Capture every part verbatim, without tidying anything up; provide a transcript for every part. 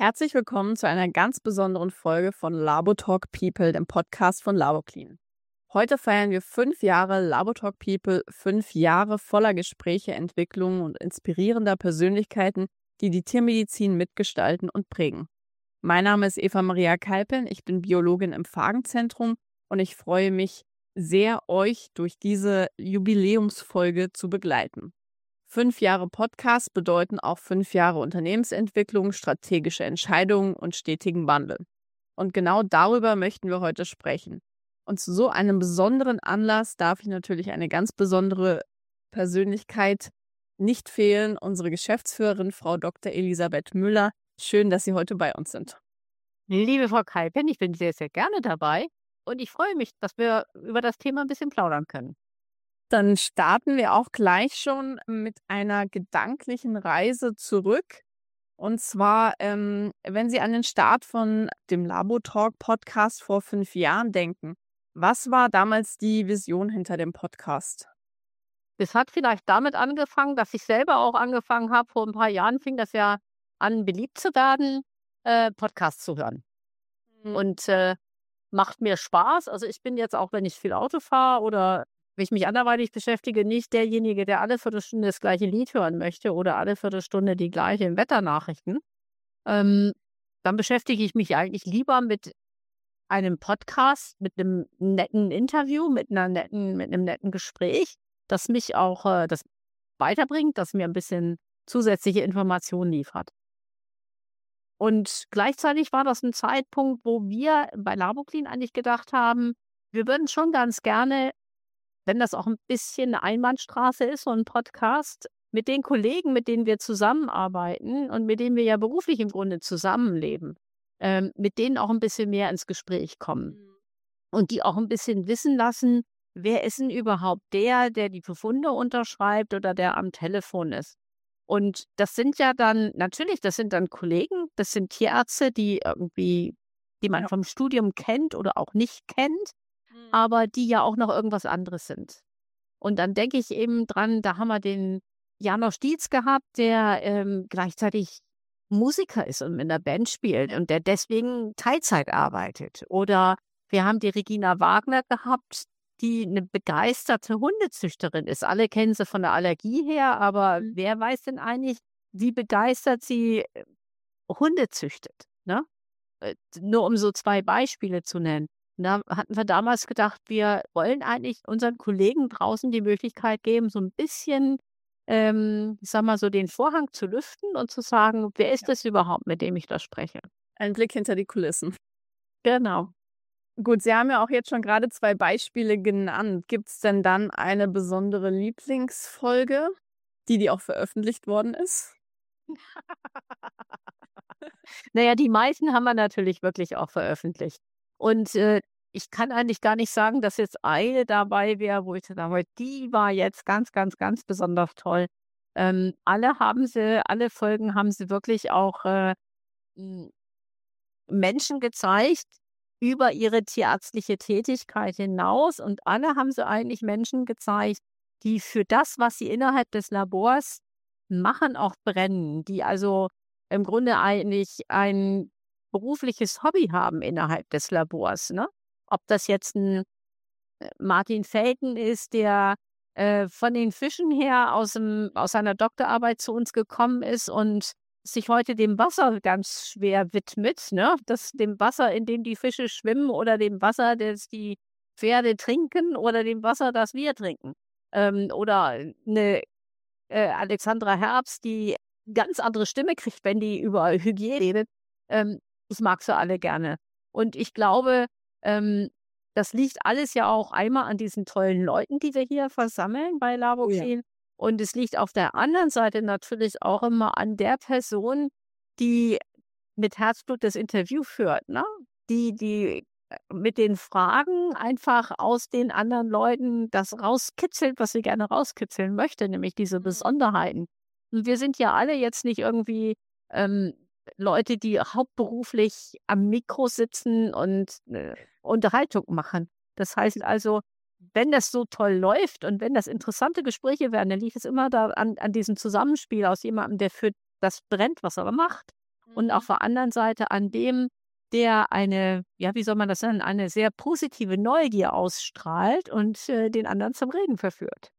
Herzlich willkommen zu einer ganz besonderen Folge von Labotalk People, dem Podcast von Laboclean. Heute feiern wir fünf Jahre Labotalk People, fünf Jahre voller Gespräche, Entwicklungen und inspirierender Persönlichkeiten, die die Tiermedizin mitgestalten und prägen. Mein Name ist Eva Maria Kalpen, ich bin Biologin im Pfagenzentrum und ich freue mich sehr, euch durch diese Jubiläumsfolge zu begleiten. Fünf Jahre Podcast bedeuten auch fünf Jahre Unternehmensentwicklung, strategische Entscheidungen und stetigen Wandel. Und genau darüber möchten wir heute sprechen. Und zu so einem besonderen Anlass darf ich natürlich eine ganz besondere Persönlichkeit nicht fehlen, unsere Geschäftsführerin, Frau Doktor Elisabeth Müller. Schön, dass Sie heute bei uns sind. Liebe Frau Kalpen, ich bin sehr, sehr gerne dabei und ich freue mich, dass wir über das Thema ein bisschen plaudern können. Dann starten wir auch gleich schon mit einer gedanklichen Reise zurück. Und zwar, ähm, wenn Sie an den Start von dem Labotalk-Podcast vor fünf Jahren denken, was war damals die Vision hinter dem Podcast? Es hat vielleicht damit angefangen, dass ich selber auch angefangen habe, vor ein paar Jahren fing das ja an, beliebt zu werden, äh, Podcasts zu hören. Mhm. Und äh, macht mir Spaß. Also ich bin jetzt auch, wenn ich viel Auto fahre oder wenn ich mich anderweitig beschäftige, nicht derjenige, der alle Viertelstunde das gleiche Lied hören möchte oder alle Viertelstunde die gleichen Wetternachrichten. Ähm, dann beschäftige ich mich eigentlich lieber mit einem Podcast, mit einem netten Interview, mit einer netten, mit einem netten Gespräch, das mich auch äh, das weiterbringt, das mir ein bisschen zusätzliche Informationen liefert. Und gleichzeitig war das ein Zeitpunkt, wo wir bei Laboclean eigentlich gedacht haben, wir würden schon ganz gerne, wenn das auch ein bisschen eine Einbahnstraße ist, so ein Podcast, mit den Kollegen, mit denen wir zusammenarbeiten und mit denen wir ja beruflich im Grunde zusammenleben, ähm, mit denen auch ein bisschen mehr ins Gespräch kommen und die auch ein bisschen wissen lassen, wer ist denn überhaupt der, der die Befunde unterschreibt oder der am Telefon ist. Und das sind ja dann, natürlich, das sind dann Kollegen, das sind Tierärzte, die irgendwie, die man Ja. vom Studium kennt oder auch nicht kennt, aber die ja auch noch irgendwas anderes sind. Und dann denke ich eben dran, da haben wir den Janosch Dietz gehabt, der ähm, gleichzeitig Musiker ist und in der Band spielt und der deswegen Teilzeit arbeitet. Oder wir haben die Regina Wagner gehabt, die eine begeisterte Hundezüchterin ist. Alle kennen sie von der Allergie her, aber Mhm. wer weiß denn eigentlich, wie begeistert sie äh, Hunde züchtet, ne? Äh, Nur um so zwei Beispiele zu nennen. Und da hatten wir damals gedacht, wir wollen eigentlich unseren Kollegen draußen die Möglichkeit geben, so ein bisschen, ähm, ich sag mal, so den Vorhang zu lüften und zu sagen, wer ist Ja. das überhaupt, mit dem ich da spreche? Ein Blick hinter die Kulissen. Genau. Gut, Sie haben ja auch jetzt schon gerade zwei Beispiele genannt. Gibt es denn dann eine besondere Lieblingsfolge, die die auch veröffentlicht worden ist? Naja, die meisten haben wir natürlich wirklich auch veröffentlicht. Und äh, ich kann eigentlich gar nicht sagen, dass jetzt eine dabei wäre, wo ich sage, die war jetzt ganz, ganz, ganz besonders toll. Ähm, alle haben sie, alle Folgen haben sie wirklich auch äh, m, Menschen gezeigt über ihre tierärztliche Tätigkeit hinaus. Und alle haben sie eigentlich Menschen gezeigt, die für das, was sie innerhalb des Labors machen, auch brennen, die also im Grunde eigentlich ein berufliches Hobby haben innerhalb des Labors, ne? Ob das jetzt ein äh, Martin Felten ist, der äh, von den Fischen her aus dem, aus seiner Doktorarbeit zu uns gekommen ist und sich heute dem Wasser ganz schwer widmet, ne? Das dem Wasser, in dem die Fische schwimmen oder dem Wasser, das die Pferde trinken oder dem Wasser, das wir trinken. Ähm, oder eine äh, Alexandra Herbst, die ganz andere Stimme kriegt, wenn die über Hygiene redet. Ähm, ich mag sie alle gerne. Und ich glaube, ähm, das liegt alles ja auch einmal an diesen tollen Leuten, die wir hier versammeln bei Oh ja. Laboclean. Und es liegt auf der anderen Seite natürlich auch immer an der Person, die mit Herzblut das Interview führt, ne? Die, die äh, mit den Fragen einfach aus den anderen Leuten das rauskitzelt, was sie gerne rauskitzeln möchte, nämlich diese Mhm. Besonderheiten. Und wir sind ja alle jetzt nicht irgendwie ähm, Leute, die hauptberuflich am Mikro sitzen und äh, Unterhaltung machen. Das heißt also, wenn das so toll läuft und wenn das interessante Gespräche werden, dann liegt es immer da an, an diesem Zusammenspiel aus jemandem, der für das brennt, was er macht, und auf der anderen Seite an dem, der eine, ja, wie soll man das nennen, eine sehr positive Neugier ausstrahlt und äh, den anderen zum Reden verführt.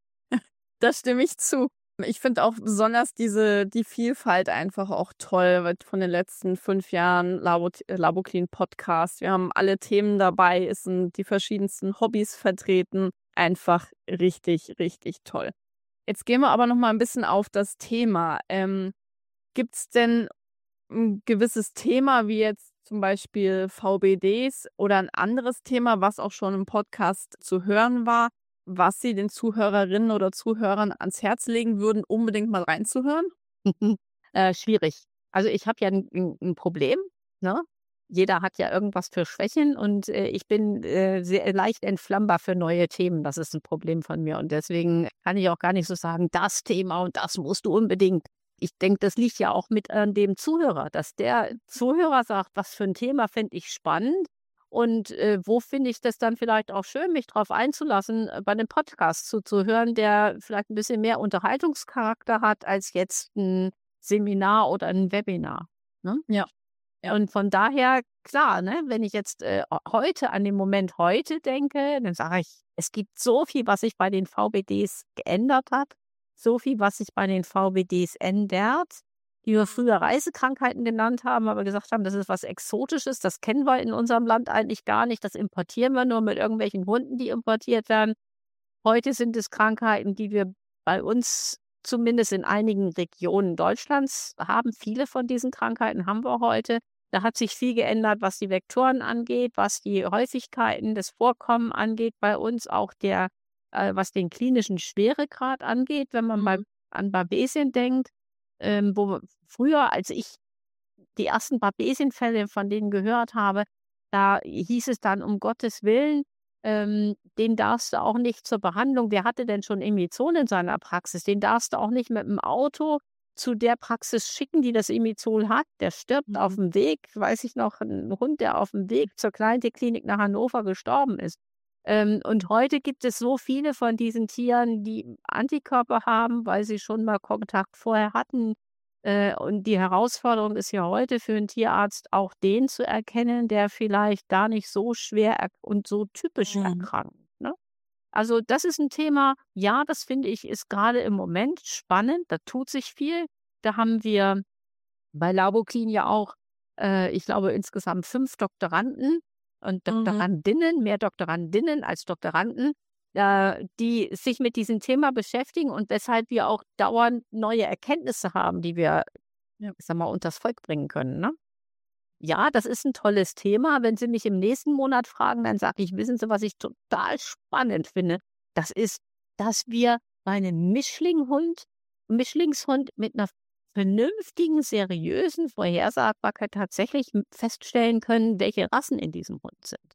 Da stimme ich zu. Ich finde auch besonders diese die Vielfalt einfach auch toll weil von den letzten fünf Jahren Labo äh, Laboclean Podcast. Wir haben alle Themen dabei, es sind die verschiedensten Hobbys vertreten. Einfach richtig, richtig toll. Jetzt gehen wir aber noch mal ein bisschen auf das Thema. Ähm, gibt's denn 'n gewisses Thema, wie jetzt zum Beispiel V B Ds oder ein anderes Thema, was auch schon im Podcast zu hören war, was Sie den Zuhörerinnen oder Zuhörern ans Herz legen würden, unbedingt mal reinzuhören? Äh, schwierig. Also, ich habe ja ein 'n 'n Problem, ne? Jeder hat ja irgendwas für Schwächen und, äh, ich bin, äh, sehr leicht entflammbar für neue Themen. Das ist ein Problem von mir und deswegen kann ich auch gar nicht so sagen: „Das Thema und das musst du unbedingt.“ Ich denke, das liegt ja auch mit an dem Zuhörer, dass der Zuhörer sagt: „Was für ein Thema fände ich spannend und, äh, wo finde ich das dann vielleicht auch schön, mich drauf einzulassen, äh, bei 'nem Podcast zuzuhören, der vielleicht ein bisschen mehr Unterhaltungscharakter hat als jetzt ein Seminar oder ein Webinar“, ne? Ja, ja. Und von daher, klar, ne, wenn ich jetzt, äh, heute an den Moment heute denke, dann sage ich, es gibt so viel, was sich bei den V B Ds geändert hat, so viel, was sich bei den V B Ds ändert, die wir früher Reisekrankheiten genannt haben, weil wir gesagt haben, das ist was Exotisches, das kennen wir in unserem Land eigentlich gar nicht, das importieren wir nur mit irgendwelchen Hunden, die importiert werden. Heute sind es Krankheiten, die wir bei uns zumindest in einigen Regionen Deutschlands haben. Viele von diesen Krankheiten haben wir heute. Da hat sich viel geändert, was die Vektoren angeht, was die Häufigkeiten, das Vorkommen angeht bei uns, auch der, äh, was den klinischen Schweregrad angeht, wenn man bei, Mhm. an Babesien denkt, ähm, wo wir- früher, als ich die ersten Babesienfälle von denen gehört habe, da hieß es dann, um Gottes Willen, ähm, den darfst du auch nicht zur Behandlung, wer hatte denn schon Imizol in seiner Praxis? Den darfst du auch nicht mit dem Auto zu der Praxis schicken, die das Imizol hat. Der stirbt auf Mhm. dem Weg, weiß ich noch, ein Hund, der auf dem Weg zur Kleintierklinik nach Hannover gestorben ist. Ähm, und heute gibt es so viele von diesen Tieren, die Antikörper haben, weil sie schon mal Kontakt vorher hatten. Äh, und die Herausforderung ist ja heute für 'n Tierarzt auch den zu erkennen, der vielleicht gar nicht so schwer erk und so typisch Mhm. erkrankt, ne? Also, das ist ein Thema, ja, das finde ich, ist gerade im Moment spannend, da tut sich viel. Da haben wir bei Laboclean ja auch, äh, ich glaube, insgesamt fünf Doktoranden und Mhm. Doktorandinnen, mehr Doktorandinnen als Doktoranden, äh, die sich mit diesem Thema beschäftigen und weshalb wir auch dauernd neue Erkenntnisse haben, die wir, Ja. ich sage mal, unters Volk bringen können, ne? Ja, das ist ein tolles Thema. Wenn Sie mich im nächsten Monat fragen, dann sage ich: „Wissen Sie, was ich total spannend finde?“ Das ist, dass wir bei 'nem Mischlinghund Mischlingshund mit einer vernünftigen, seriösen Vorhersagbarkeit tatsächlich m feststellen können, welche Rassen in diesem Hund sind.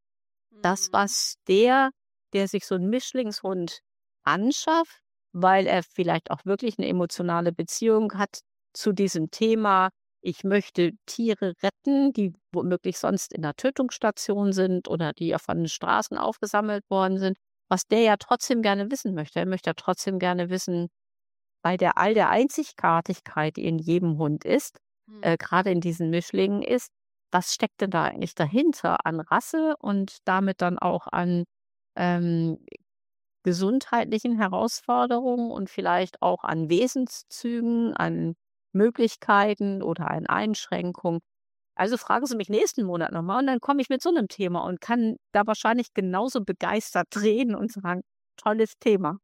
Das, Mhm. was der, der sich so 'n Mischlingshund anschafft, weil er vielleicht auch wirklich eine emotionale Beziehung hat zu diesem Thema: „Ich möchte Tiere retten, die womöglich sonst in 'ner Tötungsstation sind oder die ja von den Straßen aufgesammelt worden sind“, was der ja trotzdem gerne wissen möchte. Er möchte ja trotzdem gerne wissen, bei der all der Einzigartigkeit, die in jedem Hund ist, Mhm. äh, grade in diesen Mischlingen ist, was steckt denn da eigentlich dahinter an Rasse und damit dann auch an, ähm, gesundheitlichen Herausforderungen und vielleicht auch an Wesenszügen, an Möglichkeiten oder an Einschränkungen. Also fragen Sie mich nächsten Monat noch mal und dann komme ich mit so 'nem Thema und kann da wahrscheinlich genauso begeistert reden und sagen: „Tolles Thema.“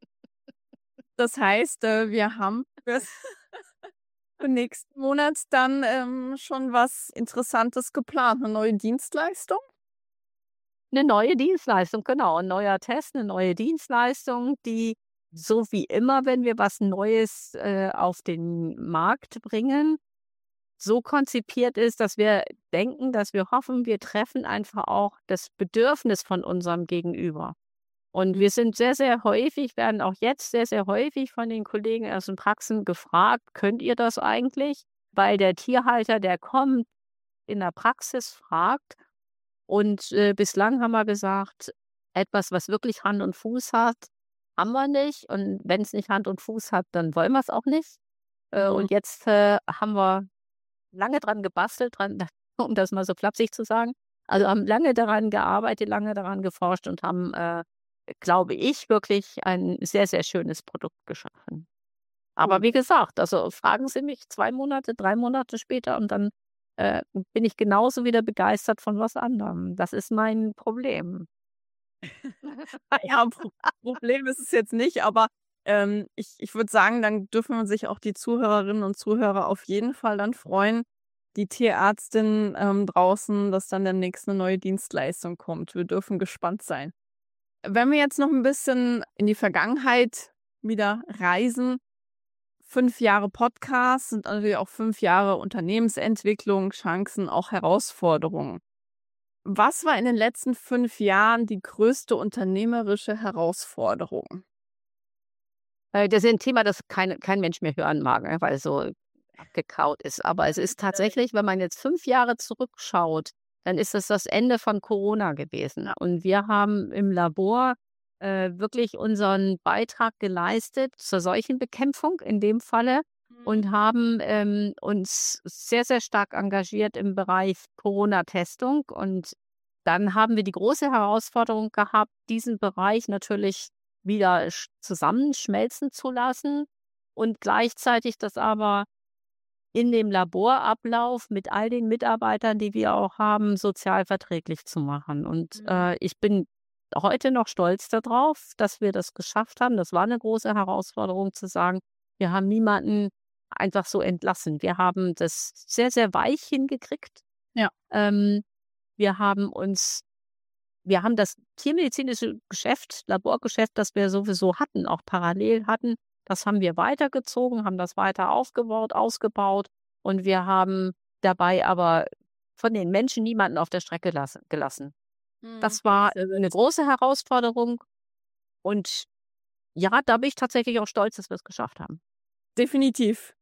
Das heißt, äh, wir haben für für nächsten Monat dann, ähm, schon was Interessantes geplant, 'ne neue Dienstleistung? 'Ne neue Dienstleistung, genau, 'n neuer Test, 'ne neue Dienstleistung, die so wie immer, wenn wir was Neues, äh, auf den Markt bringen, so konzipiert ist, dass wir denken, dass wir hoffen, wir treffen einfach auch das Bedürfnis von unserem Gegenüber. Und Mhm. wir sind sehr, sehr häufig werden auch jetzt sehr, sehr häufig von den Kollegen aus den Praxen gefragt: „Könnt ihr das eigentlich?“ Weil der Tierhalter, der kommt, in der Praxis fragt und, äh, bislang haben wir gesagt, etwas, was wirklich Hand und Fuß hat, haben wir nicht. Und wenn es nicht Hand und Fuß hat, dann wollen wir es auch nicht. Äh, Mhm. und jetzt, äh, haben wir lange dran gebastelt, dran, um das mal so flapsig zu sagen. Also haben lange daran gearbeitet, lange daran geforscht und haben, äh, glaube ich, wirklich ein sehr, sehr schönes Produkt geschaffen. Aber Cool. wie gesagt, also fragen Sie mich zwei Monate, drei Monate später und dann äh, bin ich genauso wieder begeistert von was anderem. Das ist mein Problem. Ja, Pro Problem ist es jetzt nicht, aber, ähm, ich ich würde sagen, dann dürfen sich auch die Zuhörerinnen und Zuhörer auf jeden Fall dann freuen, die Tierärztin, ähm, draußen, dass dann demnächst 'ne neue Dienstleistung kommt. Wir dürfen gespannt sein. Wenn wir jetzt noch 'n bisschen in die Vergangenheit wieder reisen, fünf Jahre Podcast sind natürlich auch fünf Jahre Unternehmensentwicklung, Chancen, auch Herausforderungen. Was war in den letzten fünf Jahren die größte unternehmerische Herausforderung? Äh, das ist 'n Thema, das kein kein Mensch mehr hören mag, ne, weil es so abgekaut ist. Aber es ist tatsächlich, wenn man jetzt fünf Jahre zurückschaut, dann ist es das Ende von Corona gewesen. Und wir haben im Labor, äh, wirklich unseren Beitrag geleistet zur Seuchenbekämpfung in dem Falle Mhm. und haben, ähm, uns sehr, sehr stark engagiert im Bereich Corona-Testung. Und dann haben wir die große Herausforderung gehabt, diesen Bereich natürlich wieder sch zusammenschmelzen zu lassen und gleichzeitig das aber in dem Laborablauf mit all den Mitarbeitern, die wir auch haben, sozial verträglich zu machen. Und, Mhm. äh, ich bin heute noch stolz da drauf, dass wir das geschafft haben. Das war 'ne große Herausforderung zu sagen, wir haben niemanden einfach so entlassen. Wir haben das sehr, sehr weich hingekriegt. Ja. Ähm, wir haben uns wir haben das tiermedizinische Geschäft, Laborgeschäft, das wir sowieso hatten, auch parallel hatten, das haben wir weitergezogen, haben das weiter aufgebaut, ausgebaut und wir haben dabei aber von den Menschen niemanden auf der Strecke lassen gelassen. Mhm. Das war Sehr, sehr 'ne große Herausforderung und ja, da bin ich tatsächlich auch stolz, dass wir's geschafft haben. Definitiv.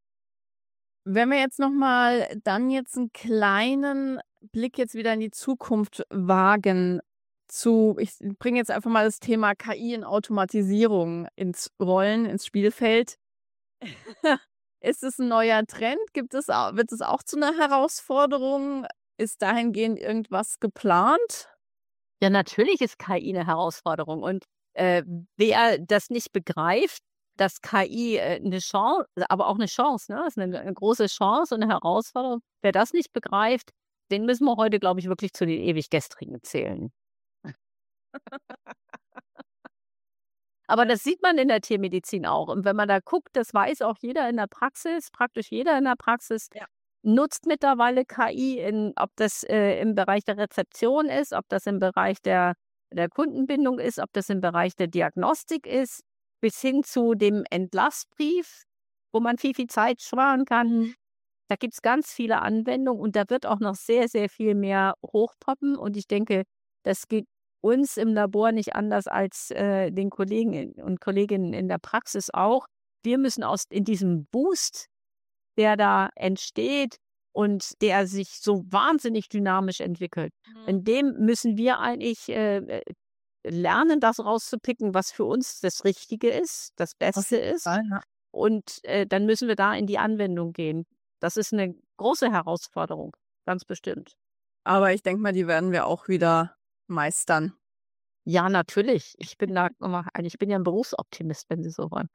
Wenn wir jetzt noch mal dann jetzt 'n kleinen Blick jetzt wieder in die Zukunft wagen zu ich bringe jetzt einfach mal das Thema K I und Automatisierung ins Rollen, ins Spielfeld. Ist es 'n neuer Trend? Gibt es au wird es auch zu 'ner Herausforderung? Ist dahingehend irgendwas geplant? Ja, natürlich ist K I 'ne Herausforderung und, äh, wer das nicht begreift, dass K I, äh, 'ne Chan aber auch 'ne Chance, ne? Ist 'ne 'ne große Chance und 'ne Herausforderung. Wer das nicht begreift, den müssen wir heute, glaube ich, wirklich zu den Ewiggestrigen zählen. Aber das sieht man in der Tiermedizin auch. Und wenn man da guckt, das weiß auch jeder in der Praxis, praktisch jeder in der Praxis Ja. nutzt mittlerweile K I in ob das, äh, im Bereich der Rezeption ist, ob das im Bereich der der Kundenbindung ist, ob das im Bereich der Diagnostik ist, bis hin zu dem Entlassbrief, wo man viel, viel Zeit sparen kann. Da gibt's ganz viele Anwendungen und da wird auch noch sehr, sehr viel mehr hochpoppen. Und ich denke, das geht uns im Labor nicht anders als, äh, den Kollegen in und Kolleginnen in der Praxis auch. Wir müssen aus in diesem Boost, der da entsteht und der sich so wahnsinnig dynamisch entwickelt, Mhm. in dem müssen wir eigentlich, äh, äh, lernen, das rauszupicken, was für uns das Richtige ist, das Auf Beste jeden ist. Fall, ja. Und, äh, dann müssen wir da in die Anwendung gehen. Das ist 'ne große Herausforderung, ganz bestimmt. Aber ich denke mal, die werden wir auch wieder meistern. Ja, natürlich. Ich bin da immer also, ich bin ja 'n Berufsoptimist, wenn Sie so wollen.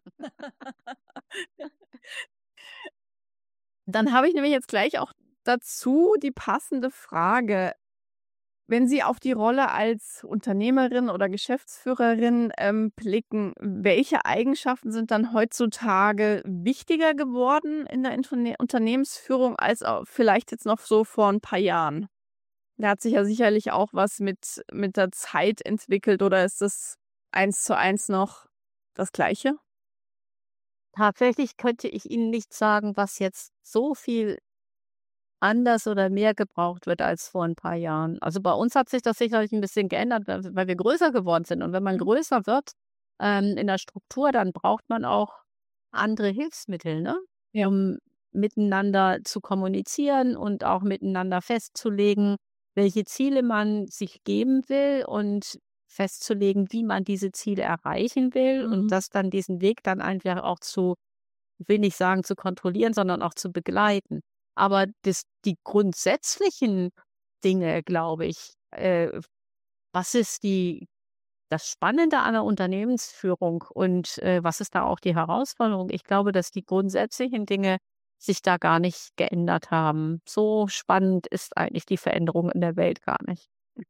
Dann habe ich nämlich jetzt gleich auch dazu die passende Frage. Wenn Sie auf die Rolle als Unternehmerin oder Geschäftsführerin, ähm, blicken, welche Eigenschaften sind dann heutzutage wichtiger geworden in der Interne Unternehmensführung als au vielleicht jetzt noch so vor 'n paar Jahren? Da hat sich ja sicherlich auch was mit mit der Zeit entwickelt oder ist das eins zu eins noch das Gleiche? Tatsächlich könnte ich Ihnen nicht sagen, was jetzt so viel anders oder mehr gebraucht wird als vor 'n paar Jahren. Also, bei uns hat sich das sicherlich 'n bisschen geändert, weil weil wir größer geworden sind. Und wenn man Mhm. größer wird, ähm, in der Struktur, dann braucht man auch andere Hilfsmittel, ne, Ja. um miteinander zu kommunizieren und auch miteinander festzulegen, welche Ziele man sich geben will und festzulegen, wie man diese Ziele erreichen will und Mhm. das dann diesen Weg dann einfach auch zu will nicht sagen zu kontrollieren, sondern auch zu begleiten. Aber das, die grundsätzlichen Dinge, glaube ich, äh, was ist die, das Spannende an der Unternehmensführung und äh, was ist da auch die Herausforderung? Ich glaube, dass die grundsätzlichen Dinge sich da gar nicht geändert haben. So spannend ist eigentlich die Veränderung in der Welt gar nicht.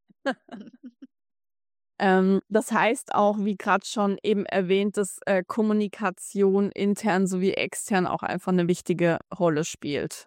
Ähm, das heißt auch, wie gerade schon eben erwähnt, dass äh, Kommunikation intern sowie extern auch einfach eine wichtige Rolle spielt.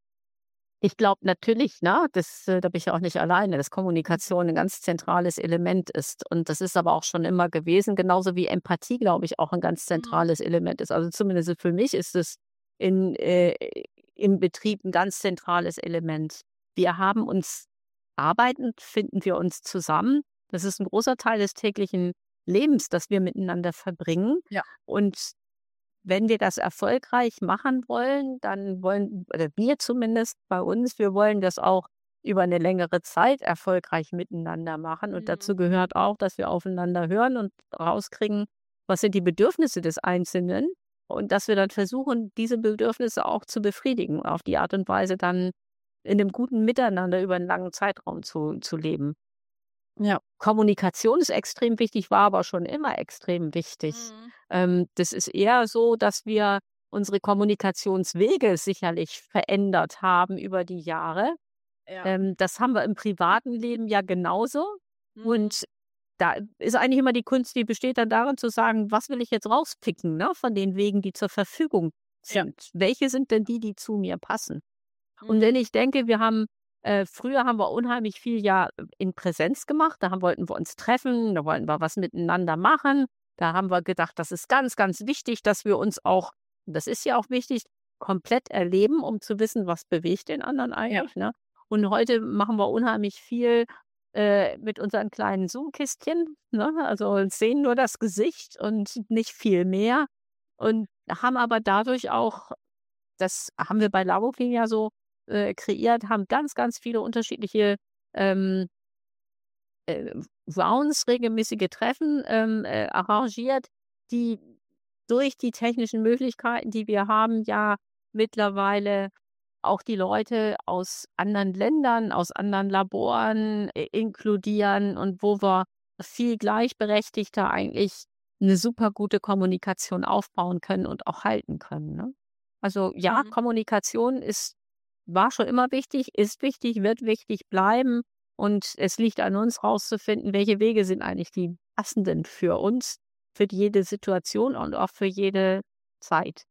Ich glaube natürlich, ne, das, äh, da bin ich ja auch nicht alleine, dass Mhm. Kommunikation ein ganz zentrales Element ist. Und das ist aber auch schon immer gewesen, genauso wie Empathie, glaube ich, auch ein ganz Mhm. zentrales Element ist. Also zumindest für mich ist es in, äh, im Betrieb ein ganz zentrales Element. Wir haben uns arbeitend, finden wir uns zusammen. Das ist ein großer Teil des täglichen Lebens, das wir miteinander verbringen. Ja. Und wenn wir das erfolgreich machen wollen, dann wollen oder wir zumindest bei uns, wir wollen das auch über eine längere Zeit erfolgreich miteinander machen. Und dazu Mhm. gehört auch, dass wir aufeinander hören und rauskriegen, was sind die Bedürfnisse des Einzelnen und dass wir dann versuchen, diese Bedürfnisse auch zu befriedigen, auf die Art und Weise dann in 'nem guten Miteinander über einen langen Zeitraum zu zu leben. Ja. Kommunikation ist extrem wichtig, war aber schon immer extrem wichtig. Mhm. Ähm, das ist eher so, dass wir unsere Kommunikationswege sicherlich verändert haben über die Jahre. Ja. Ähm, das haben wir im privaten Leben ja genauso. Mhm. Und da ist eigentlich immer die Kunst, die besteht dann darin zu sagen, was will ich jetzt rauspicken, ne, von den Wegen, die zur Verfügung Ja. sind? Welche sind denn die, die zu mir passen? Und Mhm. wenn ich denke, wir haben äh, früher haben wir unheimlich viel ja in Präsenz gemacht. Da haben wollten wir uns treffen, da wollten wir was miteinander machen. Da haben wir gedacht, das ist ganz, ganz wichtig, dass wir uns auch, und das ist ja auch wichtig, komplett erleben, um zu wissen, was bewegt den anderen Ja. eigentlich, ne? Und heute machen wir unheimlich viel äh, mit unseren kleinen Zoom-Kistchen, ne? Also sehen nur das Gesicht und nicht viel mehr. Und haben aber dadurch auch, das haben wir bei Lavofin ja so äh, kreiert, haben ganz, ganz viele unterschiedliche ähm, äh, Rounds, regelmäßige Treffen ähm, äh, arrangiert, die durch die technischen Möglichkeiten, die wir haben, ja mittlerweile auch die Leute aus anderen Ländern, aus anderen Laboren äh, inkludieren und wo wir viel gleichberechtigter eigentlich eine super gute Kommunikation aufbauen können und auch halten können, ne? Also ja, Mhm. Kommunikation ist war schon immer wichtig, ist wichtig, wird wichtig bleiben und es liegt an uns rauszufinden, welche Wege sind eigentlich die passenden für uns, für jede Situation und auch für jede Zeit.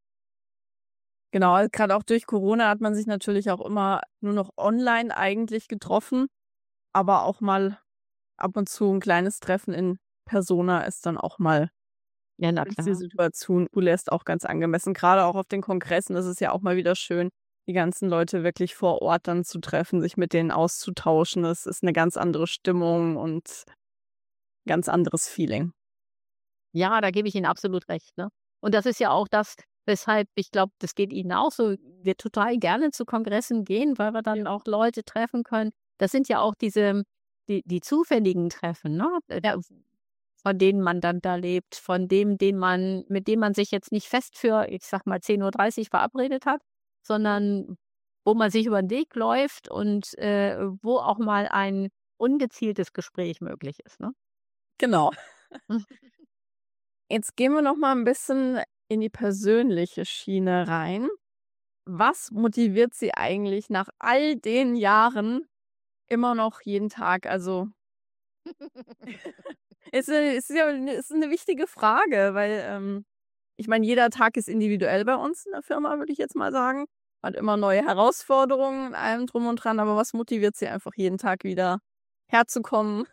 Genau, also grad auch durch Corona hat man sich natürlich auch immer nur noch online eigentlich getroffen, aber auch mal ab und zu ein kleines Treffen in Persona ist dann auch mal, Ja, na wenn's die klar. Situation zulässt, auch ganz angemessen. Grade auch auf den Kongressen ist es ja auch mal wieder schön, die ganzen Leute wirklich vor Ort dann zu treffen, sich mit denen auszutauschen. Das ist 'ne ganz andere Stimmung und ganz anderes Feeling. Ja, da gebe ich Ihnen absolut recht, ne? Und das ist ja auch das, weshalb ich glaube, das geht Ihnen auch so, wir total gerne zu Kongressen gehen, weil wir Ja. dann auch Leute treffen können. Das sind ja auch diese die die zufälligen Treffen, ne, äh, Ja. von denen man dann da lebt, von dem, den man mit dem man sich jetzt nicht fest für, ich sage mal, zehn Uhr dreißig verabredet hat, sondern wo man sich über 'n Weg läuft und, äh, wo auch mal ein ungezieltes Gespräch möglich ist, ne? Genau. Jetzt gehen wir noch mal 'n bisschen in die persönliche Schiene rein. Was motiviert Sie eigentlich nach all den Jahren immer noch jeden Tag? Also, ist, äh ist ja 'ne ist 'ne wichtige Frage, weil, ähm, ich meine, jeder Tag ist individuell bei uns in der Firma, würde ich jetzt mal sagen. Hat immer neue Herausforderungen und allem drum und dran, aber was motiviert Sie einfach jeden Tag wieder herzukommen?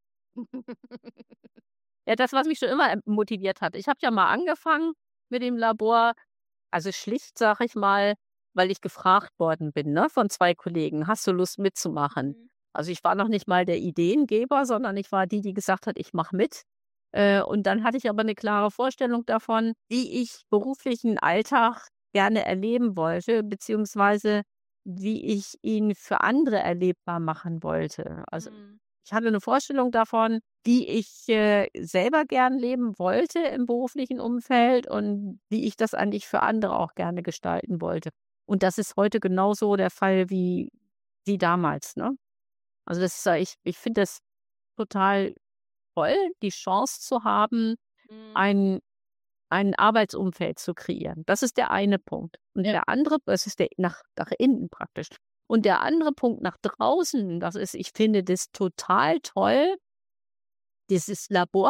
Ja, das, was mich schon immer, ähm, motiviert hat. Ich habe ja mal angefangen mit dem Labor, also schlicht, sage ich mal, weil ich gefragt worden bin, ne, von zwei Kollegen: „Hast du Lust mitzumachen?“ Mhm. Also, ich war noch nicht mal der Ideengeber, sondern ich war die, die gesagt hat: „Ich mache mit.“ Äh, und dann hatte ich aber eine klare Vorstellung davon, wie ich beruflichen Alltag gerne erleben wollte, beziehungsweise wie ich ihn für andere erlebbar machen wollte. Also, Mhm. ich hatte eine Vorstellung davon, wie ich, äh, selber gern leben wollte im beruflichen Umfeld und wie ich das eigentlich für andere auch gerne gestalten wollte. Und das ist heute genauso der Fall wie, wie damals, ne? Also das ist, äh, ich, ich finde das total toll, die Chance zu haben, Mhm. ein, ein Arbeitsumfeld zu kreieren. Das ist der eine Punkt. Und Ja. der andere, das ist der nach, nach innen praktisch. Und der andere Punkt nach draußen, das ist, ich finde das total toll, dieses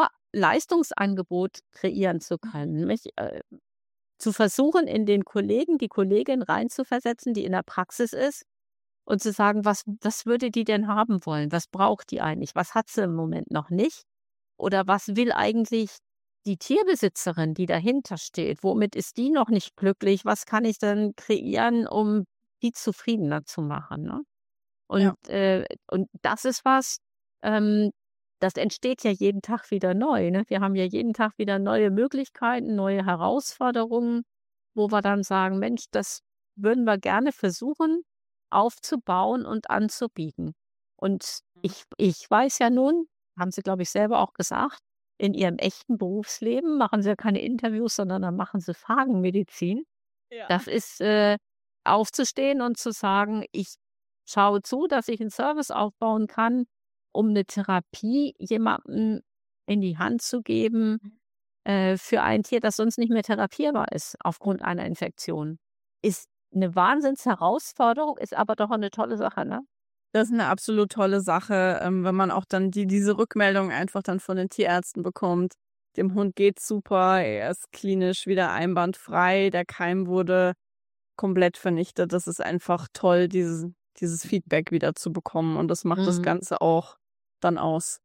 Laborleistungsangebot kreieren zu können. Mich, äh, zu versuchen, in den Kollegen, die Kollegin reinzuversetzen, die in der Praxis ist, und zu sagen, was, was würde die denn haben wollen? Was braucht die eigentlich? Was hat sie im Moment noch nicht? Oder was will eigentlich die Tierbesitzerin, die dahinter steht? Womit ist die noch nicht glücklich? Was kann ich denn kreieren, um die zufriedener zu machen? Ne? Und, Ja. äh, und das ist was, ähm, das entsteht ja jeden Tag wieder neu. Ne? Wir haben ja jeden Tag wieder neue Möglichkeiten, neue Herausforderungen, wo wir dann sagen, Mensch, das würden wir gerne versuchen aufzubauen und anzubieten. Und ich, ich weiß ja nun, haben Sie, glaube ich, selber auch gesagt, in Ihrem echten Berufsleben machen Sie ja keine Interviews, sondern dann machen Sie Fragenmedizin. Ja. Das ist äh, aufzustehen und zu sagen, ich schaue zu, dass ich einen Service aufbauen kann, um eine Therapie jemandem in die Hand zu geben äh, für ein Tier, das sonst nicht mehr therapierbar ist aufgrund einer Infektion. Ist eine Wahnsinnsherausforderung, ist aber doch eine tolle Sache, ne? Das ist eine absolut tolle Sache, ähm, wenn man auch dann die diese Rückmeldung einfach dann von den Tierärzten bekommt. Dem Hund geht's super, er ist klinisch wieder einwandfrei, der Keim wurde komplett vernichtet. Das ist einfach toll, dieses dieses Feedback wieder zu bekommen, und das macht das Mhm. Ganze auch dann aus.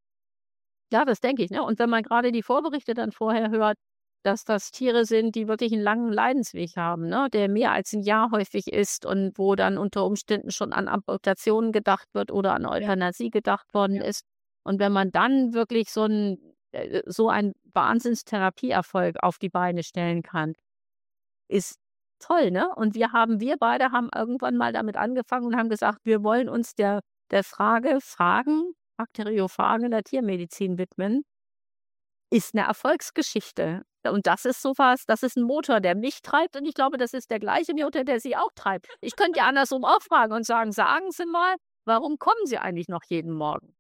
Ja, das denke ich, ne? Und wenn man gerade die Vorberichte dann vorher hört, dass das Tiere sind, die wirklich einen langen Leidensweg haben, ne, der mehr als ein Jahr häufig ist und wo dann unter Umständen schon an Amputationen gedacht wird oder an Euthanasie gedacht worden Ja. ist. Und wenn man dann wirklich so 'n äh, so einen Wahnsinnstherapieerfolg auf die Beine stellen kann, ist toll, ne? Und wir haben wir beide haben irgendwann mal damit angefangen und haben gesagt, wir wollen uns der der Frage Fragen, Bakteriophagen in der Tiermedizin widmen. Ist eine Erfolgsgeschichte. Und das ist so was, das ist ein Motor, der mich treibt, und ich glaube, das ist der gleiche Motor, der Sie auch treibt. Ich könnte ja andersrum auch fragen und sagen: „Sagen Sie mal, warum kommen Sie eigentlich noch jeden Morgen?“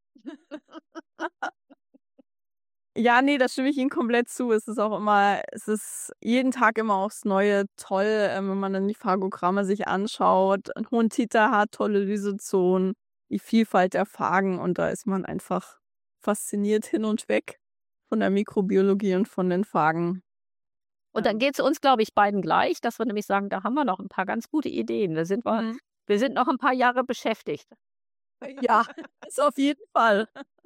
Ja, ne, da stimme ich Ihnen komplett zu. Es ist auch immer es ist jeden Tag immer aufs Neue toll, ähm, wenn man dann die Phagogramme sich anschaut. 'N Hohn-Titer hat tolle Lysozomen, die Vielfalt der Phagen, und da ist man einfach fasziniert hin und weg von der Mikrobiologie und von den Phagen. Und dann Ähm, geht es uns, glaube ich, beiden gleich, dass wir nämlich sagen, da haben wir noch ein paar ganz gute Ideen. Da sind wir mhm. wir sind noch ein paar Jahre beschäftigt. Ja, das auf jeden Fall.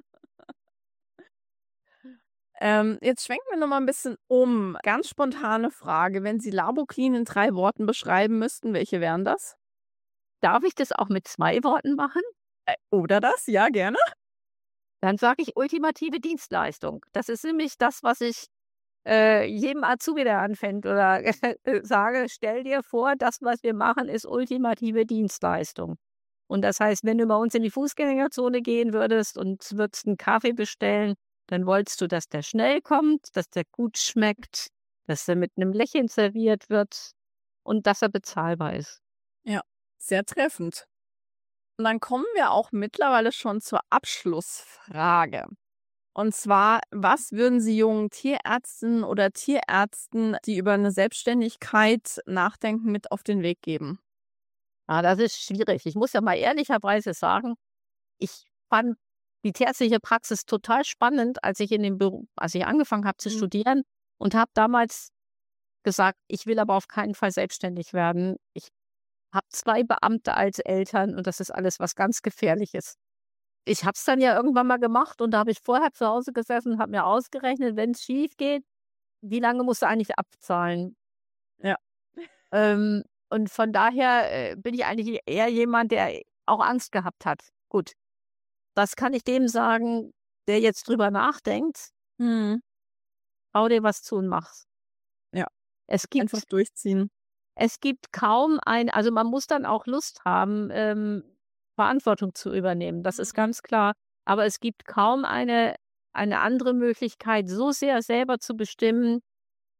Ähm, jetzt schwenken wir noch mal 'n bisschen um. Ganz spontane Frage: Wenn Sie Laboclean in drei Worten beschreiben müssten, welche wären das? Darf ich das auch mit zwei Worten machen? Äh, oder das? Ja, gerne. Dann sage ich ultimative Dienstleistung. Das ist nämlich das, was ich äh, jedem Azubi, der anfängt, oder äh, sage: „Stell dir vor, das, was wir machen, ist ultimative Dienstleistung.“ Und das heißt, wenn du bei uns in die Fußgängerzone gehen würdest und würdest 'n Kaffee bestellen, dann wolltest du, dass der schnell kommt, dass der gut schmeckt, dass er mit 'nem Lächeln serviert wird und dass er bezahlbar ist. Ja, sehr treffend. Und dann kommen wir auch mittlerweile schon zur Abschlussfrage. Und zwar, was würden Sie jungen Tierärztinnen oder Tierärzten, die über eine Selbstständigkeit nachdenken, mit auf den Weg geben? Ah, das ist schwierig. Ich muss ja mal ehrlicherweise sagen, ich fand die tierärztliche Praxis total spannend, als ich in dem Beru als ich angefangen habe zu Mhm. studieren, und habe damals gesagt: „Ich will aber auf keinen Fall selbstständig werden. Ich habe zwei Beamte als Eltern und das ist alles was ganz Gefährliches.“ Ich habe es dann ja irgendwann mal gemacht, und da habe ich vorher zu Hause gesessen und habe mir ausgerechnet, wenn's schiefgeht, wie lange musst du eigentlich abzahlen? Ja. Ähm, und von daher, äh, bin ich eigentlich eher jemand, der auch Angst gehabt hat. Gut, was kann ich dem sagen, der jetzt drüber nachdenkt? Mhm. Trau dir was zu und mach's. Ja, Es einfach gibt durchziehen. es gibt kaum ein also, man muss dann auch Lust haben, ähm, Verantwortung zu übernehmen. Das ist Mhm. ganz klar. Aber es gibt kaum eine eine andere Möglichkeit, so sehr selber zu bestimmen,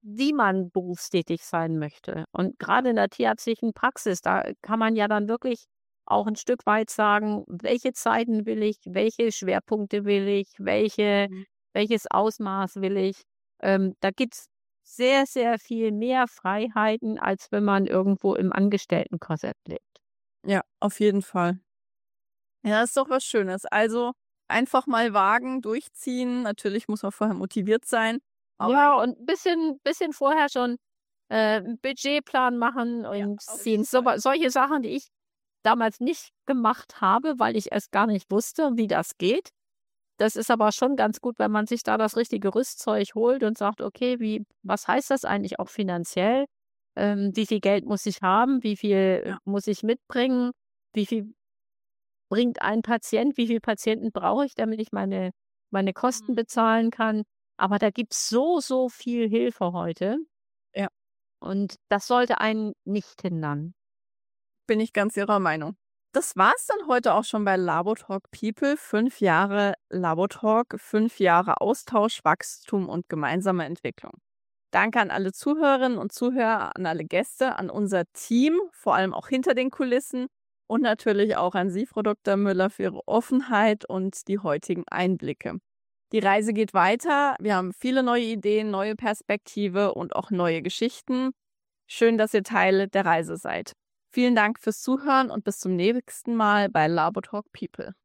wie man berufstätig sein möchte. Und gerade in der tierärztlichen Praxis, da kann man ja dann wirklich auch ein Stück weit sagen, welche Zeiten will ich, welche Schwerpunkte will ich, welche, Mhm. welches Ausmaß will ich. Ähm, da gibt's sehr, sehr viel mehr Freiheiten, als wenn man irgendwo im Angestelltenkorsett lebt. Ja, auf jeden Fall. Ja, ist doch was Schönes. Also einfach mal wagen, durchziehen. Natürlich muss man vorher motiviert sein. Aber Ja, und 'n bisschen bisschen vorher schon, äh, 'n Budgetplan machen ja, und auf ziehen. jeden So Fall. wa solche Sachen, die ich damals nicht gemacht habe, weil ich erst gar nicht wusste, wie das geht. Das ist aber schon ganz gut, wenn man sich da das richtige Rüstzeug holt und sagt: „Okay, wie was heißt das eigentlich auch finanziell? Ähm, wie viel Geld muss ich haben? Wie viel Ja. muss ich mitbringen? Wie viel bringt ein Patient? Wie viel Patienten brauche ich, damit ich meine meine Kosten Mhm. bezahlen kann?“ Aber da gibt's so, so viel Hilfe heute Ja, und das sollte einen nicht hindern. bin ich ganz Ihrer Meinung. Das war's dann heute auch schon bei Labotalk People. Fünf Jahre Labotalk, fünf Jahre Austausch, Wachstum und gemeinsame Entwicklung. Danke an alle Zuhörerinnen und Zuhörer, an alle Gäste, an unser Team, vor allem auch hinter den Kulissen und natürlich auch an Sie, Frau Doktor Müller, für Ihre Offenheit und die heutigen Einblicke. Die Reise geht weiter. Wir haben viele neue Ideen, neue Perspektive und auch neue Geschichten. Schön, dass ihr Teil der Reise seid. Vielen Dank fürs Zuhören und bis zum nächsten Mal bei Labotalk People.